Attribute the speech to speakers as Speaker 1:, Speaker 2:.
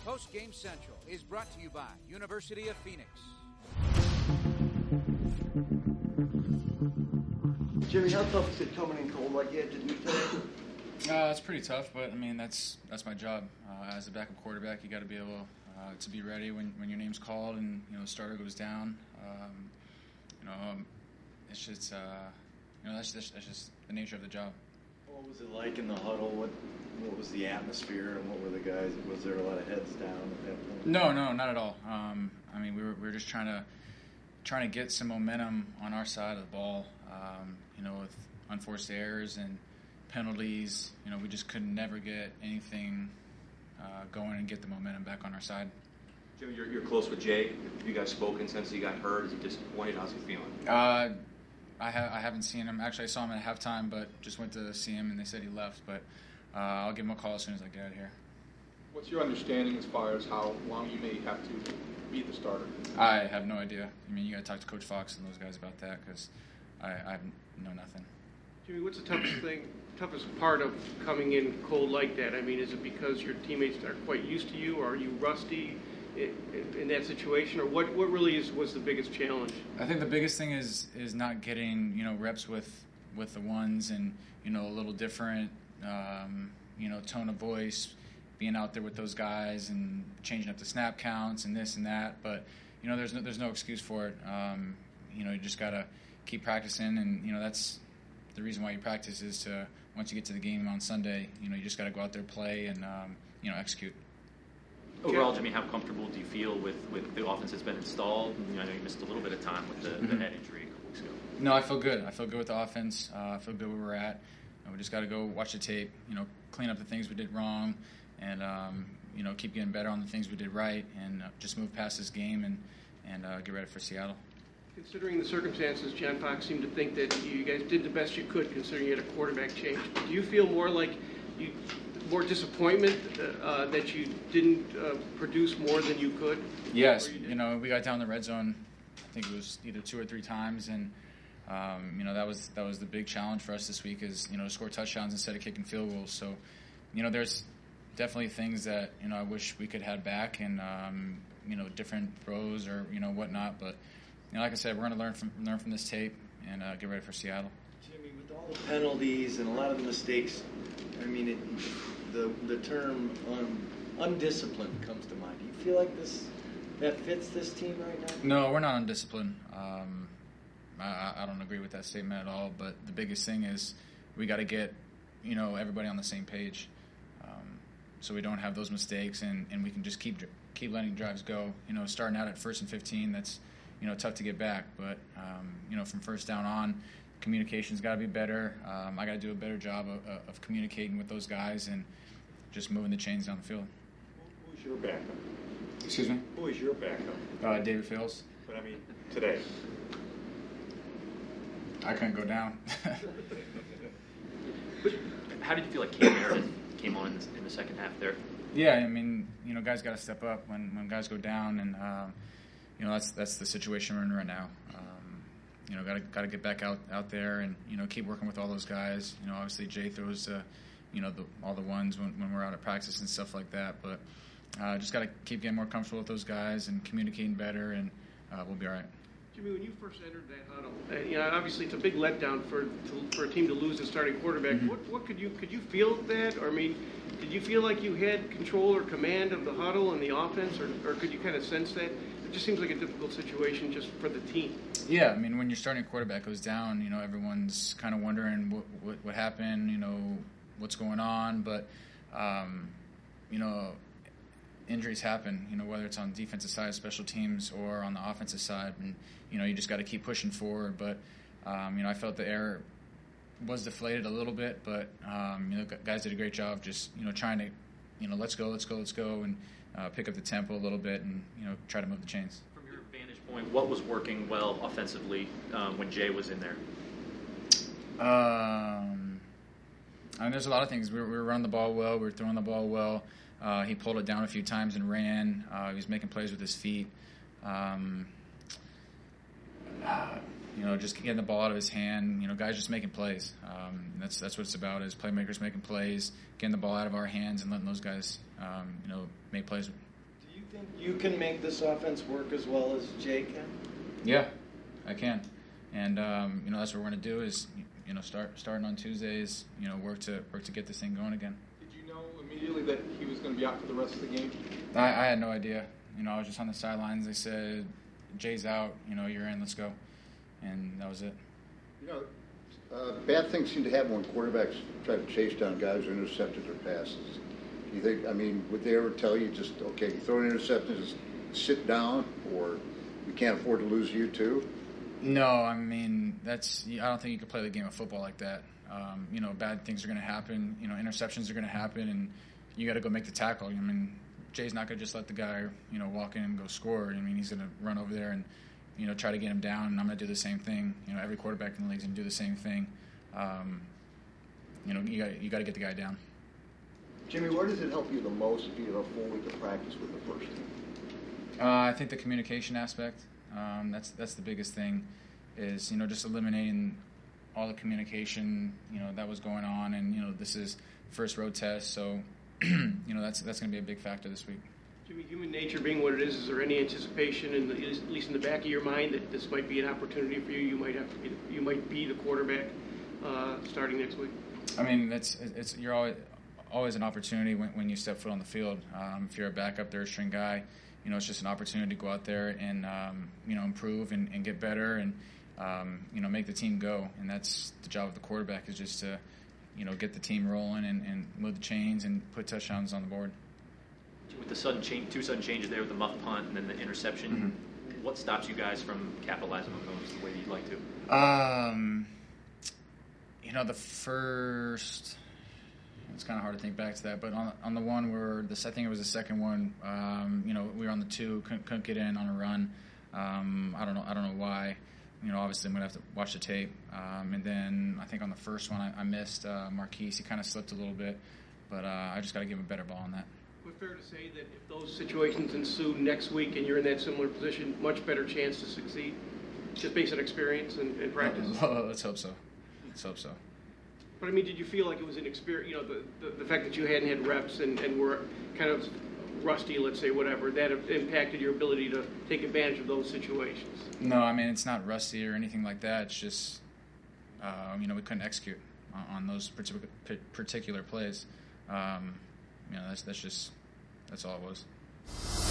Speaker 1: Post Game Central is brought to you by University of Phoenix.
Speaker 2: Jimmy, how tough is it coming in cold like you had to do today?
Speaker 3: It's pretty tough, but I mean that's my job. As a backup quarterback, you got to be able to be ready when your name's called and the starter goes down. It's just that's just the nature of the job.
Speaker 4: What was it like in the huddle? What was the atmosphere, and what were the guys? Was there a lot of heads down at that point?
Speaker 3: No, not at all. I mean, we were just trying to get some momentum on our side of the ball. With unforced errors and penalties, we just could never get anything going and get the momentum back on our side.
Speaker 5: Jimmy, you're close with Jay. Have you guys spoken since he got hurt? Is he disappointed? How's he feeling?
Speaker 3: I haven't seen him. Actually, I saw him at halftime, but just went to see him, and they said he left. But I'll give him a call as soon as I get out of here.
Speaker 6: What's your understanding as far as how long you may have to be the starter?
Speaker 3: I have no idea. I mean, you got to talk to Coach Fox and those guys about that because I know nothing.
Speaker 7: Jimmy, what's the toughest part of coming in cold like that? I mean, is it because your teammates aren't quite used to you, or are you rusty in that situation, or what really was the biggest challenge?
Speaker 3: I think the biggest thing is not getting reps with the ones and a little different tone of voice, being out there with those guys and changing up the snap counts and this and that. But there's no excuse for it. You just gotta keep practicing, and that's the reason why you practice is to once you get to the game on Sunday, you just gotta go out there, play, and execute.
Speaker 8: Overall, Jimmy, how comfortable do you feel with the offense that's been installed? I know you missed a little bit of time with the head injury a couple weeks ago.
Speaker 3: No, I feel good. I feel good with the offense. I feel good where we're at. We just got to go watch the tape, clean up the things we did wrong, and keep getting better on the things we did right, and just move past this game and get ready for Seattle.
Speaker 7: Considering the circumstances, John Fox seemed to think that you guys did the best you could, considering you had a quarterback change. Do you feel more like more disappointment that you didn't produce more than you could?
Speaker 3: Yes, we got down the red zone. I think it was either 2 or 3 times, and that was the big challenge for us this week is to score touchdowns instead of kicking field goals. So there's definitely things that I wish we could have back, and different throws or whatnot. But like I said, we're going to learn from this tape and get ready for Seattle.
Speaker 4: Jimmy, with all the penalties and a lot of the mistakes, I mean, the term undisciplined comes to mind. Do you feel like that fits this team right now?
Speaker 3: No, we're not undisciplined. I don't agree with that statement at all. But the biggest thing is we got to get everybody on the same page, so we don't have those mistakes, and we can just keep letting drives go. Starting out at 1st and 15, that's tough to get back. But from first down on, communication's got to be better. I got to do a better job of communicating with those guys and just moving the chains down the field.
Speaker 9: Who's your backup?
Speaker 3: Excuse me?
Speaker 9: Who is your backup?
Speaker 3: David Fields.
Speaker 9: But I mean, today.
Speaker 3: I couldn't go down.
Speaker 8: How did you feel like Cam Meredith came on in the second half there?
Speaker 3: Yeah, I mean, guys got to step up when guys go down, and that's the situation we're in right now. Got to get back out there and keep working with all those guys. Obviously Jay throws all the ones when we're out at practice and stuff like that. But just got to keep getting more comfortable with those guys and communicating better, and we'll be all right.
Speaker 7: Jimmy, when you first entered that huddle, obviously it's a big letdown for a team to lose a starting quarterback. Mm-hmm. What could you feel that? Or I mean, did you feel like you had control or command of the huddle and the offense, or could you kind of sense that? It just seems like a difficult situation just for the team.
Speaker 3: Yeah, I mean, when your starting quarterback goes down, everyone's kind of wondering what happened, what's going on. But, injuries happen, whether it's on the defensive side, special teams, or on the offensive side. And, you just got to keep pushing forward. But, I felt the air was deflated a little bit. But, guys did a great job just, trying to, let's go, and pick up the tempo a little bit and, try to move the chains.
Speaker 8: From your vantage point, what was working well offensively when Jay was in there?
Speaker 3: I mean, there's a lot of things. We were running the ball well. We were throwing the ball well. He pulled it down a few times and ran. He was making plays with his feet. Just getting the ball out of his hand. Guys just making plays. That's what it's about, is playmakers making plays, getting the ball out of our hands and letting those guys, make plays
Speaker 4: think you can make this offense work as well as Jay can?
Speaker 3: Yeah, I can. And, that's what we're going to do is, starting on Tuesdays, work to get this thing going again.
Speaker 6: Did you know immediately that he was going to be out for the rest of the game?
Speaker 3: I had no idea. I was just on the sidelines. They said, Jay's out, you're in, let's go. And that was it.
Speaker 10: Bad things seem to happen when quarterbacks try to chase down guys who intercepted their passes. Do you think, would they ever tell you just, okay, you throw an interception, just sit down, or we can't afford to lose you too?
Speaker 3: No, I don't think you can play the game of football like that. Bad things are going to happen. Interceptions are going to happen, and you got to go make the tackle. Jay's not going to just let the guy, walk in and go score. He's going to run over there and, try to get him down, and I'm going to do the same thing. Every quarterback in the league is going to do the same thing. You got to get the guy down.
Speaker 2: Jimmy, where does it help you the most if you have a full week of practice with the first team?
Speaker 3: I think the communication aspect. That's the biggest thing, is just eliminating all the communication that was going on, and this is first road test, so that's going to be a big factor this week.
Speaker 7: Jimmy, human nature being what it is there any anticipation, at least in the back of your mind, that this might be an opportunity for you? You might be the quarterback starting next week.
Speaker 3: You're always an opportunity when you step foot on the field. If you're a backup, third string guy, it's just an opportunity to go out there and improve and get better and make the team go. And that's the job of the quarterback, is just to get the team rolling and move the chains and put touchdowns on the board.
Speaker 8: With the two sudden changes there with the muff punt and then the interception, what stops you guys from capitalizing on those the way you'd like to?
Speaker 3: The first, it's kind of hard to think back to that, but on the one where I think it was the second one, we were on the 2, couldn't get in on a run. I don't know why. Obviously I'm gonna have to watch the tape. And then I think on the first one I missed Marquise. He kind of slipped a little bit, but I just got to give him a better ball on that.
Speaker 7: Would it be fair to say that if those situations ensue next week and you're in that similar position, much better chance to succeed, just based on experience and practice?
Speaker 3: Let's hope so.
Speaker 7: But did you feel like it was an experience? The fact that you hadn't had reps and were kind of rusty, let's say, whatever, that impacted your ability to take advantage of those situations? No,
Speaker 3: it's not rusty or anything like that. It's just, we couldn't execute on those particular plays. That's all it was.